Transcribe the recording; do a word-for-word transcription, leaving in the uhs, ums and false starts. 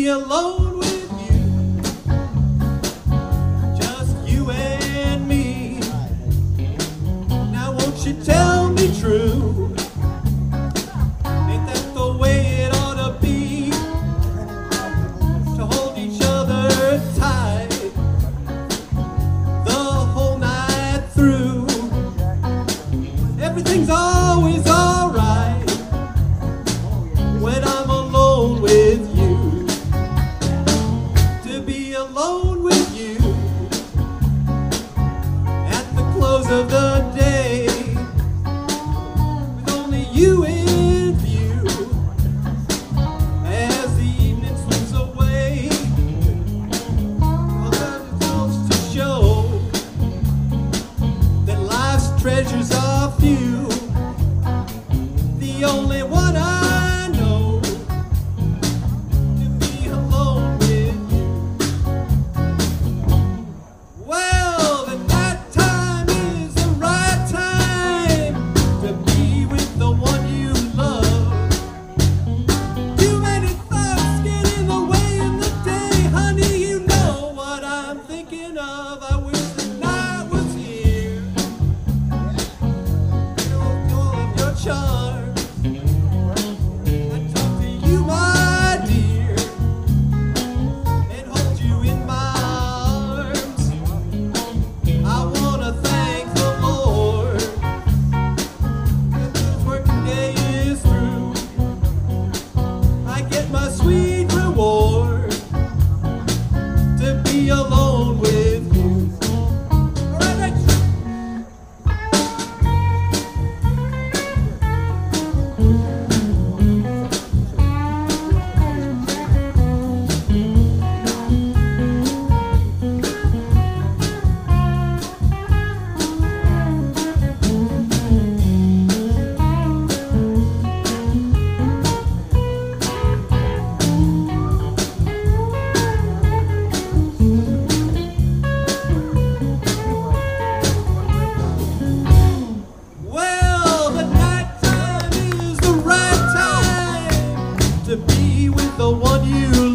be alone with you, just you and me. Now won't you tell me true? Ain't that the way it ought to be? To hold each other tight the whole night through. Everything's always alright when I'm alone with you. To be alone with you at the close of the day, with only you in view as the evening slips away. All that goes to show that life's treasures are few. The only one I know to be alone with you. Well, the night time is the right time to be with the one you love. Too many thoughts get in the way in the day, honey, you know what I'm thinking of. I wish the night was here. All of your charms, I talk to you, my dear, and hold you in my arms. I wanna thank the Lord that this working day is through. I get my sweet reward to be alone with you. All right, next. Well, the night time is the right time to be with the one you